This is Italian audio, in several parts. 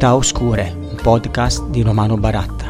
Città Oscure, un podcast di Romano Baratta.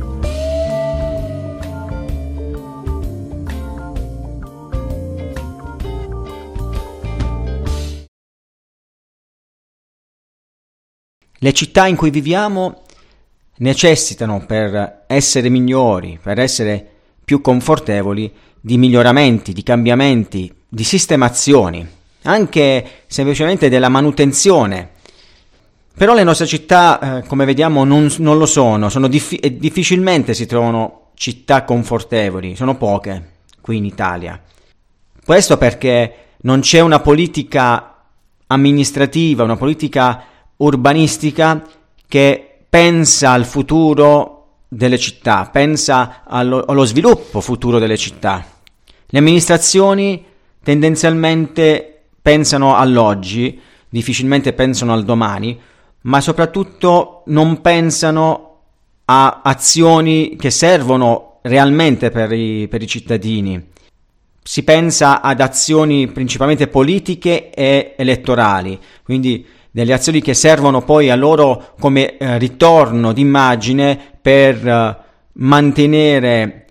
Le città in cui viviamo necessitano, per essere migliori, per essere più confortevoli, di miglioramenti, di cambiamenti, di sistemazioni, anche semplicemente della manutenzione. Però le nostre città, come vediamo, non lo sono, difficilmente si trovano città confortevoli, sono poche qui in Italia. Questo perché non c'è una politica amministrativa, una politica urbanistica che pensa al futuro delle città, pensa allo sviluppo futuro delle città. Le amministrazioni tendenzialmente pensano all'oggi, difficilmente pensano al domani, ma soprattutto non pensano a azioni che servono realmente per i cittadini. Si pensa ad azioni principalmente politiche e elettorali, quindi delle azioni che servono poi a loro come ritorno d'immagine per mantenere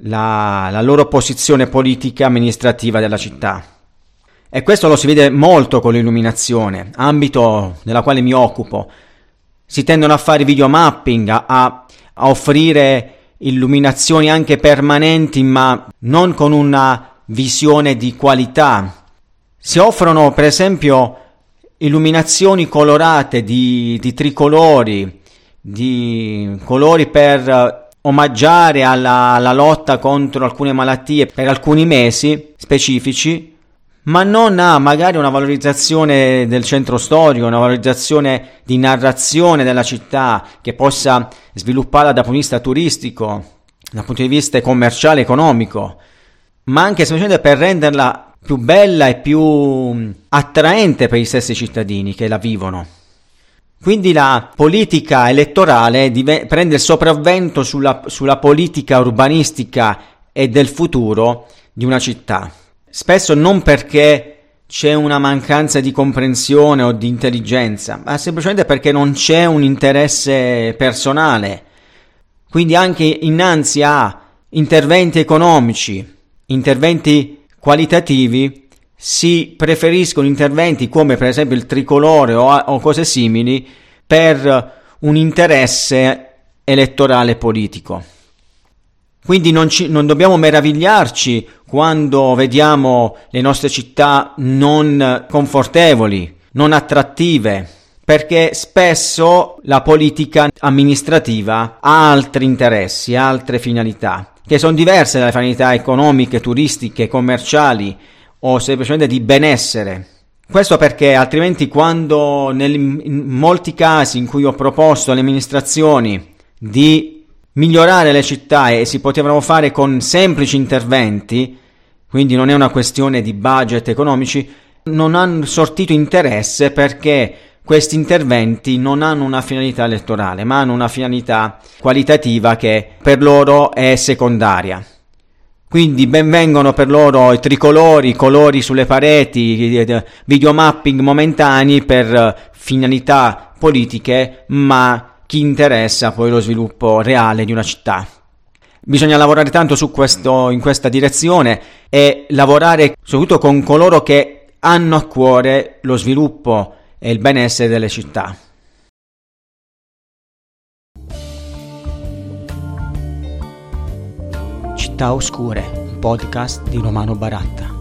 la loro posizione politica amministrativa della città. E questo lo si vede molto con l'illuminazione, ambito della quale mi occupo. Si tendono a fare videomapping, a offrire illuminazioni anche permanenti, ma non con una visione di qualità. Si offrono, per esempio, illuminazioni colorate di tricolori, di colori per omaggiare alla lotta contro alcune malattie per alcuni mesi specifici, ma non ha magari una valorizzazione del centro storico, una valorizzazione di narrazione della città che possa svilupparla dal punto di vista turistico, dal punto di vista commerciale, economico, ma anche semplicemente per renderla più bella e più attraente per gli stessi cittadini che la vivono. Quindi la politica elettorale prende il sopravvento sulla politica urbanistica e del futuro di una città. Spesso non perché c'è una mancanza di comprensione o di intelligenza, ma semplicemente perché non c'è un interesse personale. Quindi anche innanzi a interventi economici, interventi qualitativi, si preferiscono interventi come per esempio il tricolore o cose simili per un interesse elettorale politico. Quindi non dobbiamo meravigliarci quando vediamo le nostre città non confortevoli, non attrattive, perché spesso la politica amministrativa ha altri interessi, altre finalità, che sono diverse dalle finalità economiche, turistiche, commerciali o semplicemente di benessere. Questo perché altrimenti quando in molti casi in cui ho proposto alle amministrazioni di migliorare le città e si potevano fare con semplici interventi, quindi non è una questione di budget economici, non hanno sortito interesse perché questi interventi non hanno una finalità elettorale, ma hanno una finalità qualitativa che per loro è secondaria. Quindi ben vengono per loro i tricolori, i colori sulle pareti, videomapping momentanei per finalità politiche, ma chi interessa poi lo sviluppo reale di una città. Bisogna lavorare tanto in questa direzione e lavorare soprattutto con coloro che hanno a cuore lo sviluppo e il benessere delle città. Città Oscure, un podcast di Romano Baratta.